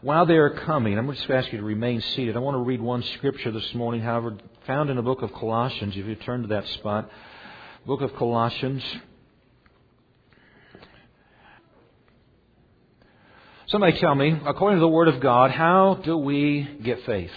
While they are coming, I'm going to just ask you to remain seated. I want to read one scripture this morning, however, found in the book of Colossians, if you turn to that spot. Book of Colossians. Somebody tell me, according to the Word of God, how do we get faith?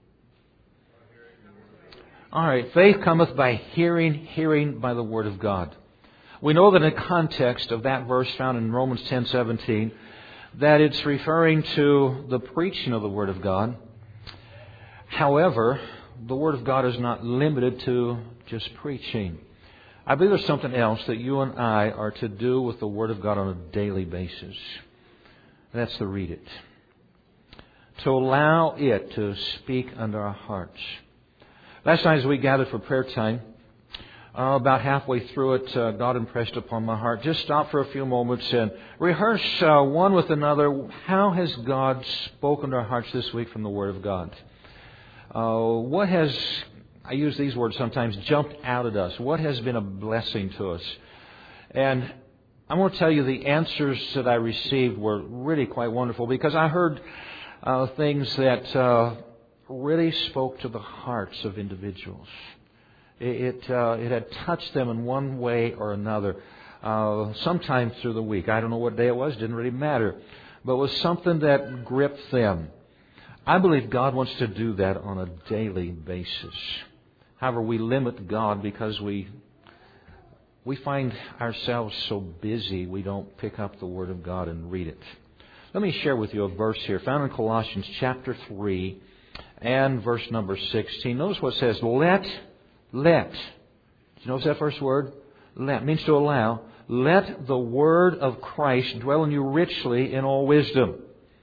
All right, faith cometh by hearing, hearing by the Word of God. We know that in the context of that verse found in Romans 10:17, that it's referring to the preaching of the Word of God. However, the Word of God is not limited to just preaching. I believe there's something else that you and I are to do with the Word of God on a daily basis. That's to read it. To allow it to speak unto our hearts. Last night as we gathered for prayer time, about halfway through it, God impressed upon my heart, just stop for a few moments and rehearse one with another. How has God spoken to our hearts this week from the Word of God? What has, I use these words sometimes, jumped out at us? What has been a blessing to us? And I want to tell you the answers that I received were really quite wonderful, because I heard things that really spoke to the hearts of individuals. It had touched them in one way or another, sometime through the week. I don't know what day it was, didn't really matter. But it was something that gripped them. I believe God wants to do that on a daily basis. However, we limit God because we find ourselves so busy we don't pick up the Word of God and read it. Let me share with you a verse here found in Colossians chapter 3 and verse number 16. Notice what it says, let. Did you notice that first word? Let means to allow. Let the word of Christ dwell in you richly in all wisdom.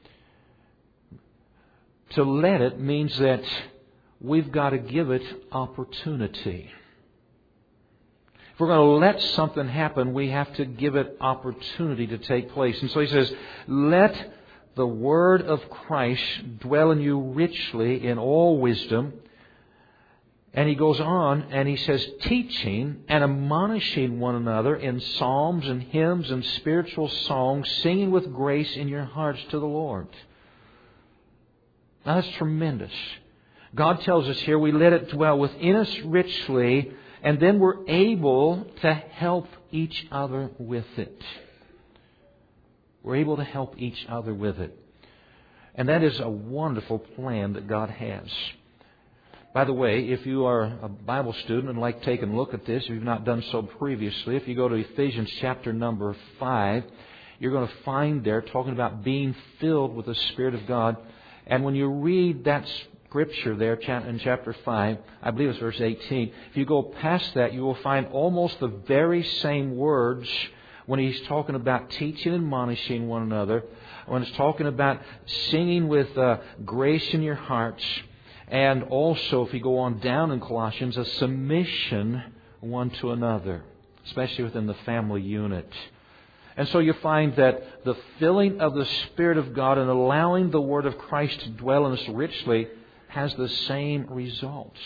To let it means that we've got to give it opportunity. If we're going to let something happen, we have to give it opportunity to take place. And so he says, let the word of Christ dwell in you richly in all wisdom. And he goes on and he says, teaching and admonishing one another in psalms and hymns and spiritual songs, singing with grace in your hearts to the Lord. Now that's tremendous. God tells us here we let it dwell within us richly, and then we're able to help each other with it. We're able to help each other with it. And that is a wonderful plan that God has. By the way, if you are a Bible student and like taking a look at this, if you've not done so previously, if you go to Ephesians chapter number 5, you're going to find there talking about being filled with the Spirit of God. And when you read that scripture there in chapter 5, I believe it's verse 18, if you go past that, you will find almost the very same words when he's talking about teaching and admonishing one another, when it's talking about singing with grace in your hearts. And also, if you go on down in Colossians, a submission one to another, especially within the family unit. And so you find that the filling of the Spirit of God and allowing the Word of Christ to dwell in us richly has the same results.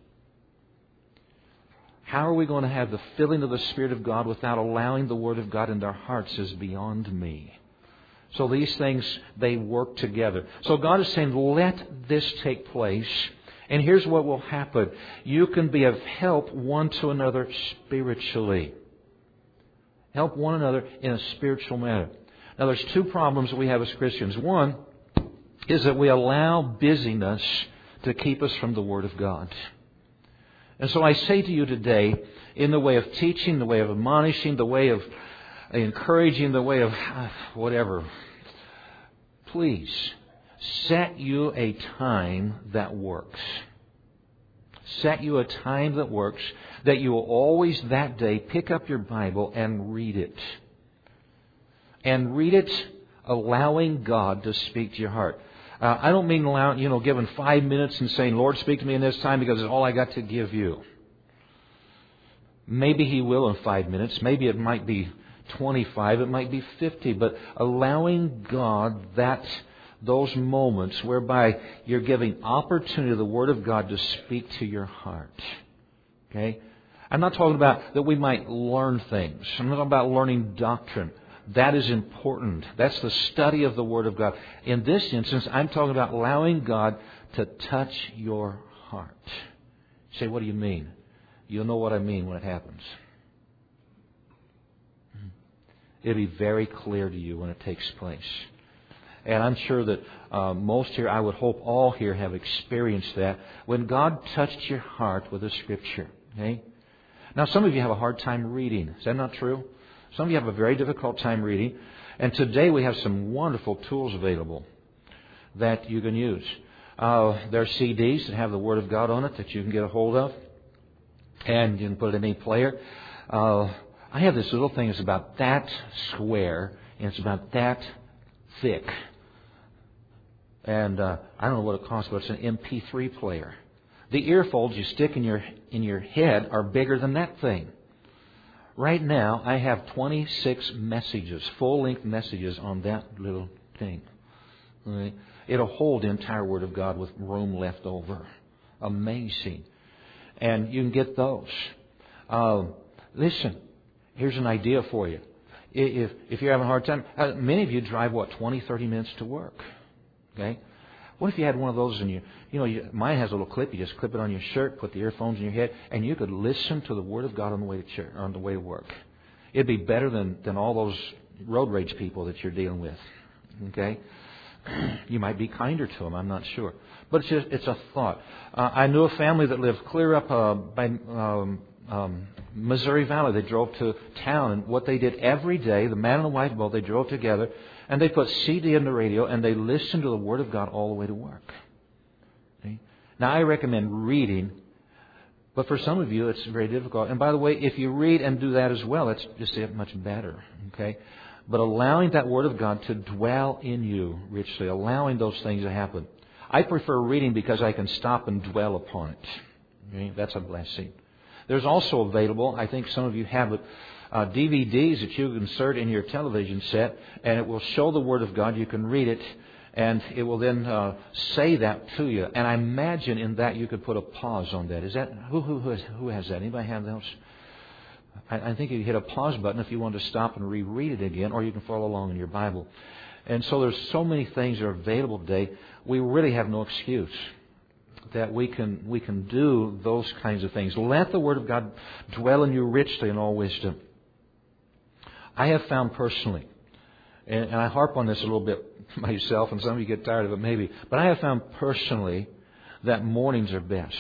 How are we going to have the filling of the Spirit of God without allowing the Word of God into our hearts is beyond me. So these things, they work together. So God is saying, let this take place. And here's what will happen. You can be of help one to another spiritually. Help one another in a spiritual manner. Now there's two problems that we have as Christians. One is that we allow busyness to keep us from the Word of God. And so I say to you today, in the way of teaching, the way of admonishing, the way of encouraging, the way of whatever, please set you a time that works. Set you a time that works, that you will always that day pick up your Bible and read it. And read it allowing God to speak to your heart. I don't mean allowing, giving 5 minutes and saying, Lord, speak to me in this time because it's all I got to give you. Maybe He will in 5 minutes. Maybe it might be 25, it might be 50, but allowing God those moments whereby you're giving opportunity to the Word of God to speak to your heart. Okay? I'm not talking about that we might learn things. I'm not talking about learning doctrine. That is important. That's the study of the Word of God. In this instance, I'm talking about allowing God to touch your heart. You say, what do you mean? You'll know what I mean when it happens. It'll be very clear to you when it takes place. And I'm sure that most here, I would hope all here have experienced that. When God touched your heart with a Scripture. Okay? Now, some of you have a hard time reading. Is that not true? Some of you have a very difficult time reading. And today we have some wonderful tools available that you can use. There are CDs that have the Word of God on it that you can get a hold of. And you can put it in any player. I have this little thing that's about that square, and it's about that thick. And I don't know what it costs, but it's an MP3 player. The earfolds you stick in your head are bigger than that thing. Right now, I have 26 messages, full-length messages on that little thing. Right? It'll hold the entire Word of God with room left over. Amazing. And you can get those. Listen, here's an idea for you. If you're having a hard time, many of you drive, 20, 30 minutes to work. Okay? What if you had one of those in mine has a little clip. You just clip it on your shirt, put the earphones in your head, and you could listen to the Word of God on the way to church, on the way to work. It'd be better than all those road rage people that you're dealing with. Okay? You might be kinder to them. I'm not sure, but it's a thought. I knew a family that lived clear up by Missouri Valley. They drove to town, and what they did every day, the man and the wife both, they drove together, and they put CD in the radio, and they listened to the Word of God all the way to work. Okay? Now, I recommend reading, but for some of you, it's very difficult. And by the way, if you read and do that as well, it's just much better. Okay? But allowing that Word of God to dwell in you richly, allowing those things to happen. I prefer reading because I can stop and dwell upon it. Okay? That's a blessing. There's also available, I think some of you have it, DVDs that you insert in your television set, and it will show the Word of God. You can read it, and it will then say that to you. And I imagine in that you could put a pause on that. Is that who has that? Anybody have those? I think you hit a pause button if you want to stop and reread it again, or you can follow along in your Bible. And so there's so many things that are available today. We really have no excuse that we can do those kinds of things. Let the Word of God dwell in you richly in all wisdom. I have found personally, and I harp on this a little bit myself, and some of you get tired of it maybe, but I have found personally that mornings are best.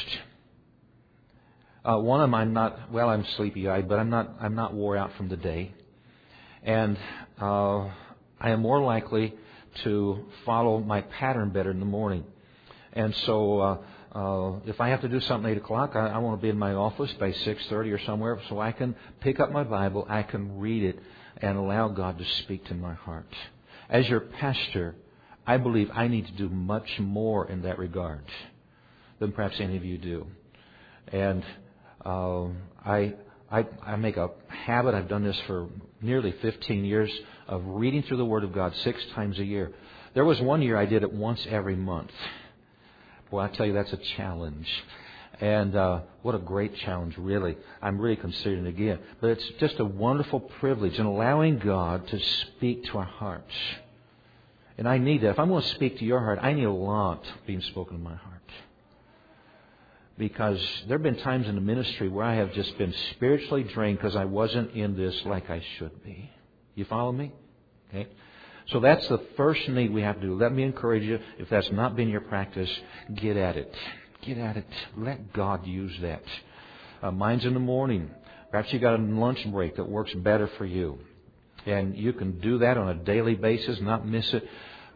One of them, I'm sleepy-eyed, but I'm not wore out from the day. And I am more likely to follow my pattern better in the morning. And so if I have to do something at 8 o'clock, I want to be in my office by 6:30 or somewhere so I can pick up my Bible, I can read it, and allow God to speak to my heart. As your pastor, I believe I need to do much more in that regard than perhaps any of you do. And I make a habit, I've done this for nearly 15 years, of reading through the Word of God 6 times a year. There was one year I did it once every month. Boy, I tell you, that's a challenge. And what a great challenge, really. I'm really considering it again. But it's just a wonderful privilege in allowing God to speak to our hearts. And I need that. If I'm going to speak to your heart, I need a lot being spoken in my heart. Because there have been times in the ministry where I have just been spiritually drained because I wasn't in this like I should be. You follow me? Okay. So that's the first need we have to do. Let me encourage you, if that's not been your practice, get at it. Get at it. Let God use that. Mine's in the morning. Perhaps you got a lunch break that works better for you. And you can do that on a daily basis, not miss it.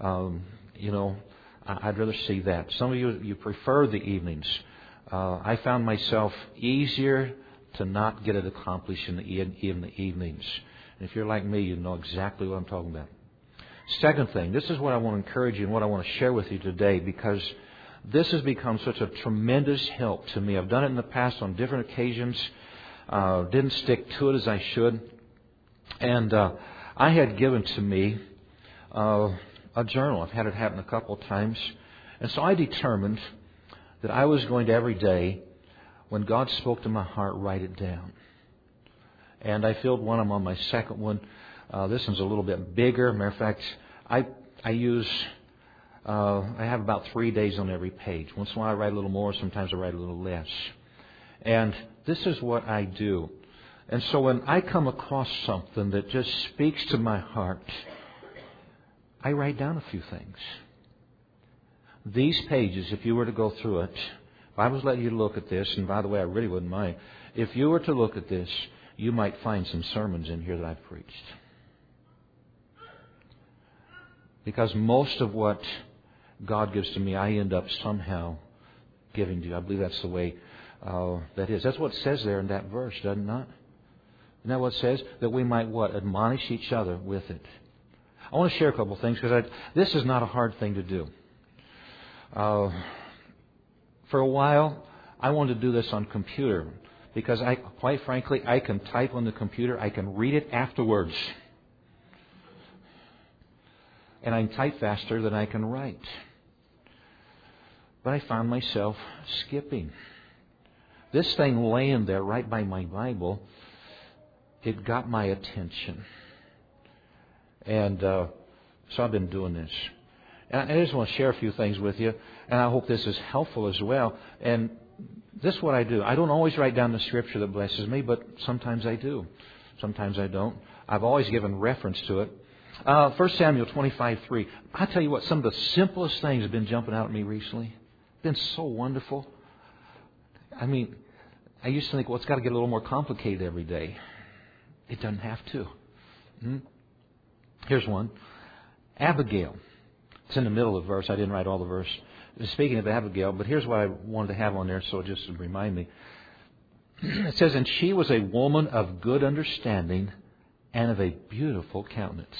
I'd rather see that. Some of you prefer the evenings. I found myself easier to not get it accomplished in the evenings. And if you're like me, you know exactly what I'm talking about. Second thing, this is what I want to encourage you and what I want to share with you today, because this has become such a tremendous help to me. I've done it in the past on different occasions. Didn't stick to it as I should. And I had given to me a journal. I've had it happen a couple of times. And so I determined that I was going to every day, when God spoke to my heart, write it down. And I filled one. I'm on my second one. This one's a little bit bigger. Matter of fact, I have about 3 days on every page. Once in a while I write a little more, sometimes I write a little less. And this is what I do. And so when I come across something that just speaks to my heart, I write down a few things. These pages, if you were to go through it, if I was letting you look at this, and by the way, I really wouldn't mind, if you were to look at this, you might find some sermons in here that I've preached. Because most of what God gives to me, I end up somehow giving to you. I believe that's the way that is. That's what it says there in that verse, does it not? Isn't that what it says? That we might what? Admonish each other with it. I want to share a couple of things because this is not a hard thing to do. For a while, I wanted to do this on computer because quite frankly, I can type on the computer. I can read it afterwards. And I can type faster than I can write. But I found myself skipping. This thing laying there right by my Bible, it got my attention. And so I've been doing this. And I just want to share a few things with you. And I hope this is helpful as well. And this is what I do. I don't always write down the scripture that blesses me, but sometimes I do. Sometimes I don't. I've always given reference to it. 1 Samuel 25:3. I'll tell you what, some of the simplest things have been jumping out at me recently. Been so wonderful. I mean, I used to think, well, it's got to get a little more complicated every day. It doesn't have to. Here's one. Abigail. It's in the middle of the verse. I didn't write all the verse. Speaking of Abigail, but here's what I wanted to have on there, so just to remind me. It says, and she was a woman of good understanding and of a beautiful countenance.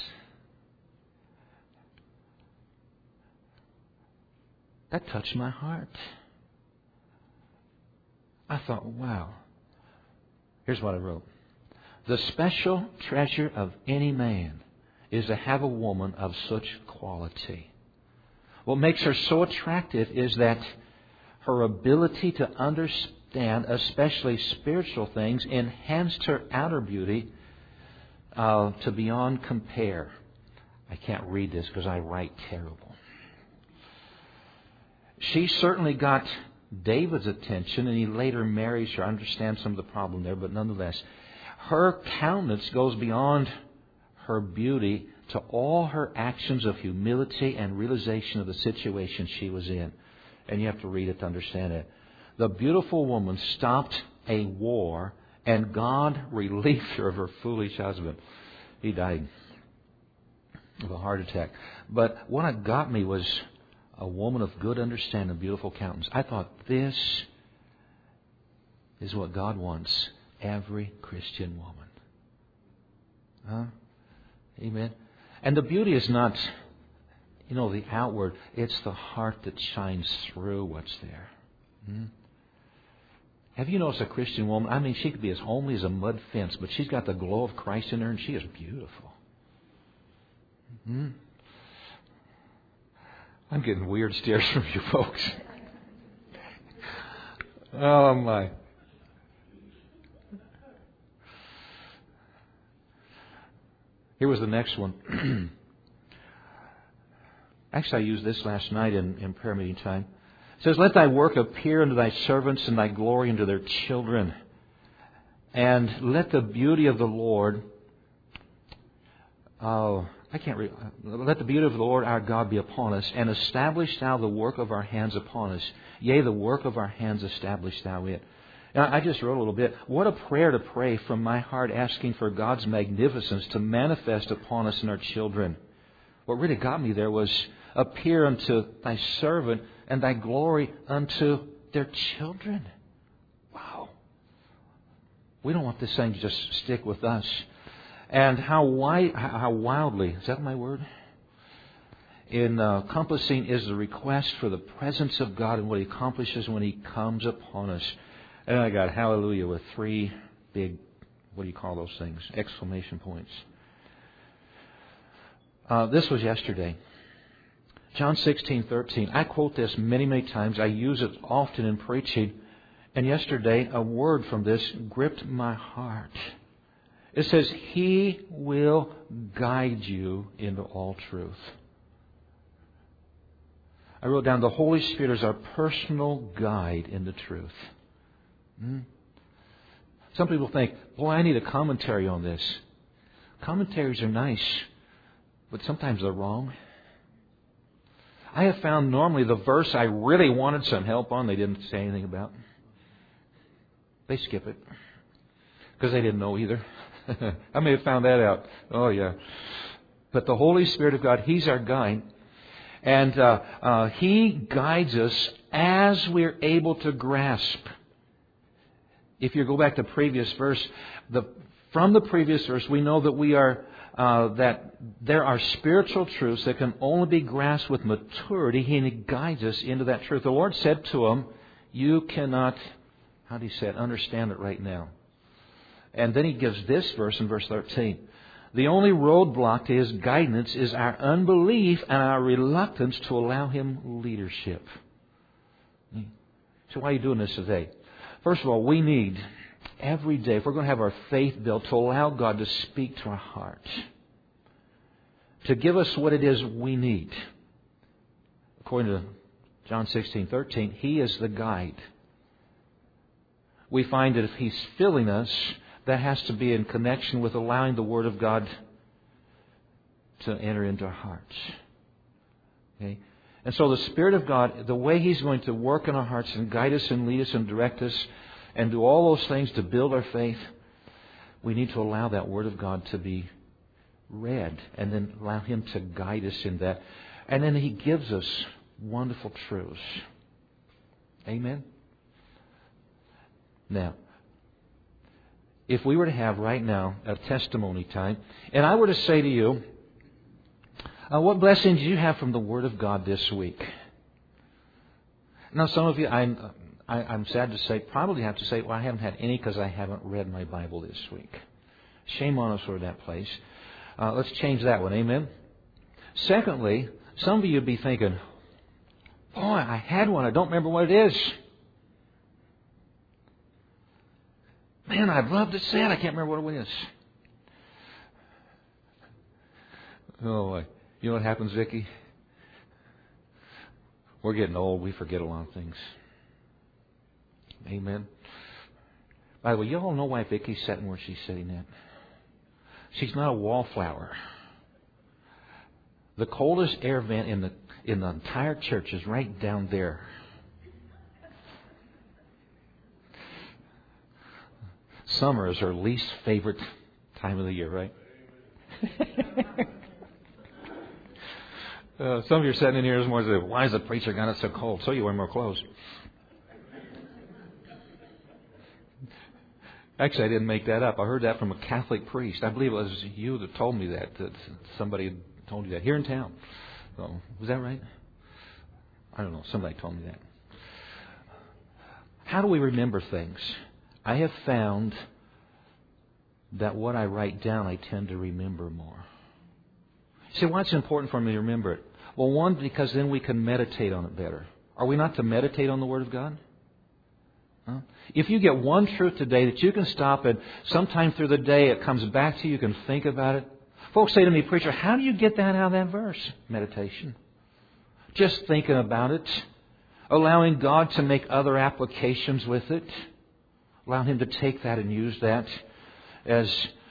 That touched my heart. I thought, wow. Here's what I wrote. The special treasure of any man is to have a woman of such quality. What makes her so attractive is that her ability to understand, especially spiritual things, enhanced her outer beauty to beyond compare. I can't read this because I write terrible. She certainly got David's attention, and he later marries her. I understand some of the problem there, but nonetheless, her countenance goes beyond her beauty to all her actions of humility and realization of the situation she was in. And you have to read it to understand it. The beautiful woman stopped a war, and God relieved her of her foolish husband. He died of a heart attack. But what got me was a woman of good understanding, beautiful countenance. I thought, this is what God wants every Christian woman. Huh? Amen. And the beauty is not, the outward. It's the heart that shines through what's there. Have you noticed a Christian woman? I mean, she could be as homely as a mud fence, but she's got the glow of Christ in her, and she is beautiful. I'm getting weird stares from you folks. Oh, my. Here was the next one. Actually, I used this last night in prayer meeting time. It says, let thy work appear unto thy servants and thy glory unto their children. And let the beauty of the Lord... let the beauty of the Lord our God be upon us, and establish thou the work of our hands upon us. Yea, the work of our hands establish thou it. Now, I just wrote a little bit. What a prayer to pray from my heart, asking for God's magnificence to manifest upon us and our children. What really got me there was, appear unto thy servant and thy glory unto their children. Wow. We don't want this thing to just stick with us. And how wildly, is that my word? Encompassing is the request for the presence of God and what He accomplishes when He comes upon us. And I got hallelujah with 3 big, what do you call those things? Exclamation points. This was yesterday. John 16:13. I quote this many, many times. I use it often in preaching. And yesterday, a word from this gripped my heart. It says, He will guide you into all truth. I wrote down, the Holy Spirit is our personal guide into truth. Some people think, boy, I need a commentary on this. Commentaries are nice, but sometimes they're wrong. I have found normally the verse I really wanted some help on, they didn't say anything about. They skip it. Because they didn't know either. I may have found that out. Oh, yeah. But the Holy Spirit of God, He's our guide. And He guides us as we're able to grasp. If you go back to the previous verse, from the previous verse, we know that we are that there are spiritual truths that can only be grasped with maturity. He guides us into that truth. The Lord said to him, "You cannot," how do you say it? Understand it right now. And then He gives this verse in verse 13. The only roadblock to His guidance is our unbelief and our reluctance to allow Him leadership. So why are you doing this today? First of all, we need every day, if we're going to have our faith built, to allow God to speak to our hearts. To give us what it is we need. According to John 16:13, He is the guide. We find that if He's filling us, that has to be in connection with allowing the Word of God to enter into our hearts. Okay? And so the Spirit of God, the way He's going to work in our hearts and guide us and lead us and direct us and do all those things to build our faith, we need to allow that Word of God to be read and then allow Him to guide us in that. And then He gives us wonderful truths. Amen? Now, if we were to have right now a testimony time, and I were to say to you, what blessings do you have from the Word of God this week? Now, some of you, I'm sad to say, probably have to say, well, I haven't had any because I haven't read my Bible this week. Shame on us for that place. Let's change that one. Amen? Secondly, some of you would be thinking, boy, I had one. I don't remember what it is. Man, I'd love to say it. I can't remember what it is. Oh, you know what happens, Vicki? We're getting old. We forget a lot of things. Amen. By the way, you all know why Vicki's sitting where she's sitting at. She's not a wallflower. The coldest air vent in the entire church is right down there. Summer is her least favorite time of the year, right? Some of you are sitting in here this morning and say, why is the preacher got it so cold? So you wear more clothes. Actually, I didn't make that up. I heard that from a Catholic priest. I believe it was you that told me that somebody had told you that here in town. So, was that right? I don't know. Somebody told me that. How do we remember things? I have found that what I write down, I tend to remember more. See, why it's important for me to remember it? Well, one, because then we can meditate on it better. Are we not to meditate on the Word of God? Huh? If you get one truth today that you can stop and sometime through the day it comes back to you, you can think about it. Folks say to me, preacher, how do you get that out of that verse? Meditation. Just thinking about it. Allowing God to make other applications with it. Allow Him to take that and use that as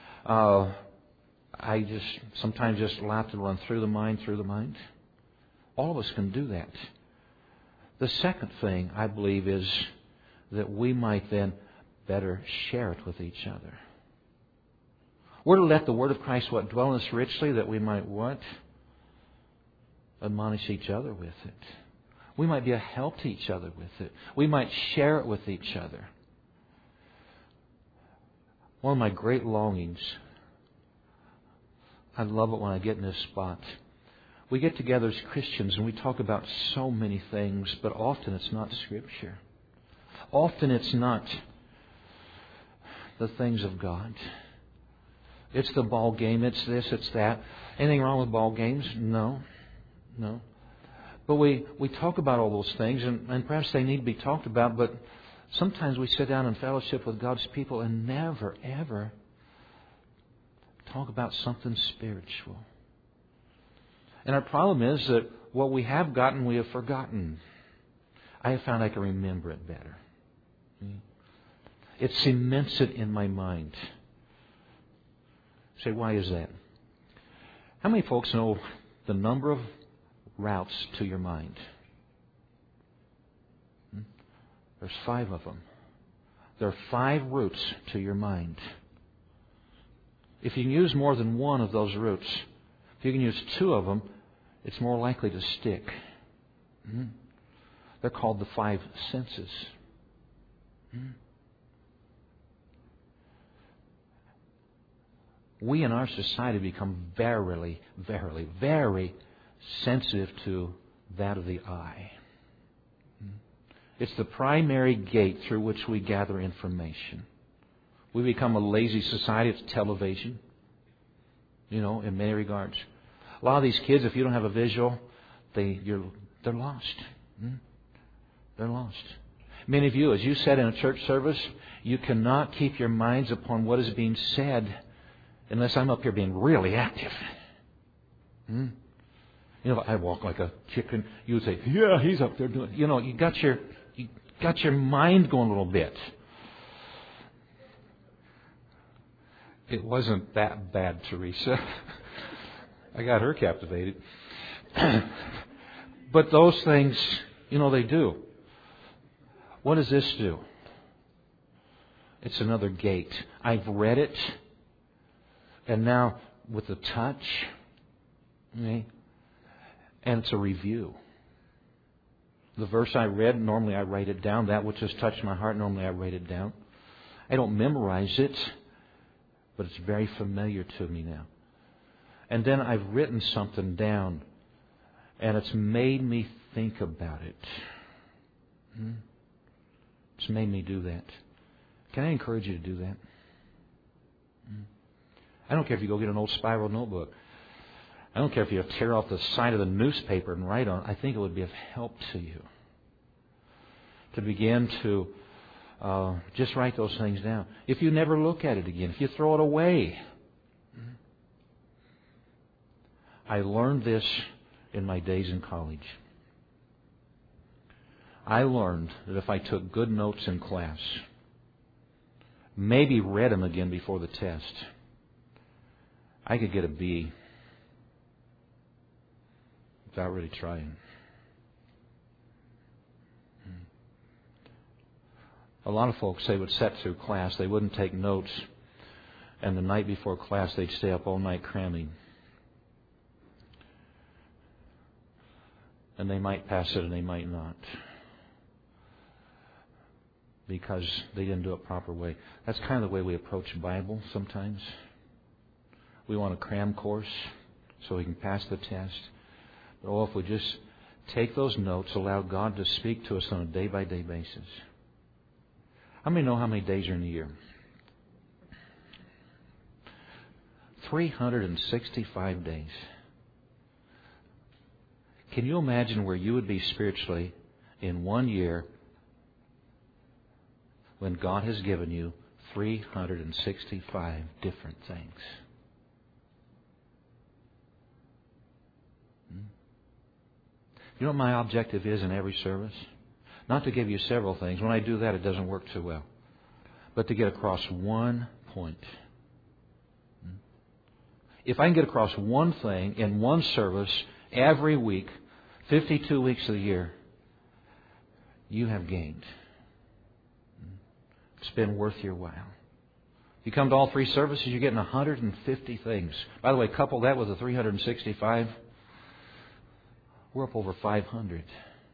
I just sometimes just allow it to run through the mind. All of us can do that. The second thing, I believe, is that we might then better share it with each other. We're to let the Word of Christ dwell in us richly, that we might what? Admonish each other with it. We might be a help to each other with it. We might share it with each other. One of my great longings, I love it when I get in this spot. We get together as Christians and we talk about so many things, but often it's not Scripture. Often it's not the things of God. It's the ball game, it's this, it's that. Anything wrong with ball games? No. But we talk about all those things, and perhaps they need to be talked about, but sometimes we sit down in fellowship with God's people and never, ever Talk about something spiritual. And our problem is that what we have gotten, we have forgotten. I have found I can remember it better. It cements it in my mind. Say, why is that? How many folks know the number of routes to your mind? There's 5 of them. There are 5 routes to your mind. If you can use more than one of those routes, if you can use 2 of them, it's more likely to stick. They're called the 5 senses. We in our society become very sensitive to that of the eye. It's the primary gate through which we gather information. We become a lazy society. It's television, in many regards. A lot of these kids, if you don't have a visual, they're lost. They're lost. Many of you, as you said in a church service, you cannot keep your minds upon what is being said unless I'm up here being really active. If I walk like a chicken, you would say, yeah, he's up there doing. You got your mind going a little bit. It wasn't that bad, Teresa. I got her captivated. But those things, they do. What does this do? It's another gate. I've read it, and now with the touch, and it's a review. The verse I read, normally I write it down. That which has touched my heart, normally I write it down. I don't memorize it, but it's very familiar to me now. And then I've written something down, and it's made me think about it. It's made me do that. Can I encourage you to do that? I don't care if you go get an old spiral notebook. I don't care if you tear off the side of the newspaper and write on it. I think it would be of help to you to begin to just write those things down. If you never look at it again, if you throw it away. I learned this in my days in college. I learned that if I took good notes in class, maybe read them again before the test, I could get a B without really trying. A lot of folks, they would sit through class, they wouldn't take notes, and the night before class they'd stay up all night cramming. And they might pass it and they might not, because they didn't do it the proper way. That's kind of the way we approach the Bible sometimes. We want a cram course so we can pass the test. But if we just take those notes, allow God to speak to us on a day-by-day basis. How many know how many days are in a year? 365 days. Can you imagine where you would be spiritually in 1 year when God has given you 365 different things? You know what my objective is in every service? Not to give you several things. When I do that, it doesn't work too well. But to get across one point. If I can get across one thing in one service every week, 52 weeks of the year, you have gained. It's been worth your while. You come to all 3 services, you're getting 150 things. By the way, couple that with the 365, we're up over 500.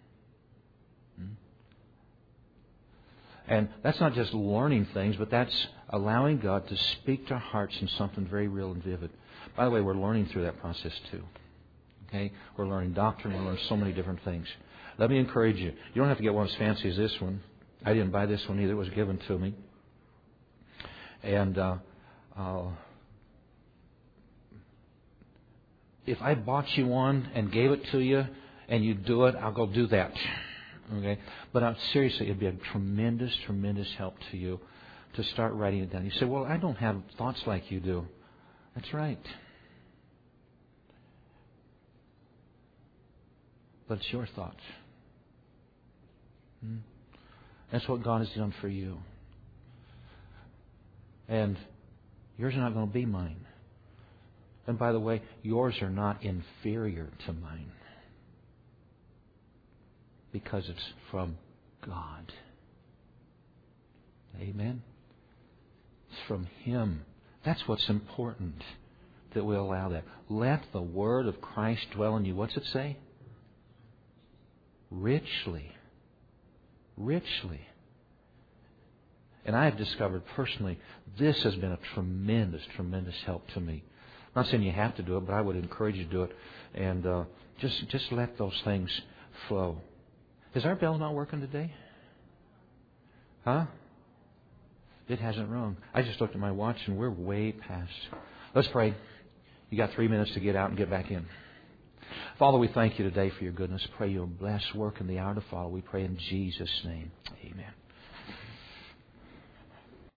And that's not just learning things, but that's allowing God to speak to our hearts in something very real and vivid. By the way, we're learning through that process too. Okay? We're learning doctrine. We're learning so many different things. Let me encourage you. You don't have to get one as fancy as this one. I didn't buy this one either. It was given to me. And if I bought you one and gave it to you and you do it, I'll go do that. Okay? But seriously, it'd be a tremendous, tremendous help to you to start writing it down. You say, well, I don't have thoughts like you do. That's right. But it's your thoughts. That's what God has done for you. And yours are not going to be mine. And by the way, yours are not inferior to mine. Because it's from God. Amen? It's from Him. That's what's important, that we allow that. Let the Word of Christ dwell in you. What's it say? Richly. Richly. And I have discovered personally, this has been a tremendous, tremendous help to me. I'm not saying you have to do it, but I would encourage you to do it. And just let those things flow. Is our bell not working today? Huh? It hasn't rung. I just looked at my watch and we're way past. Let's pray. You got 3 minutes to get out and get back in. Father, we thank you today for your goodness. Pray you'll bless work in the hour to follow. We pray in Jesus' name. Amen.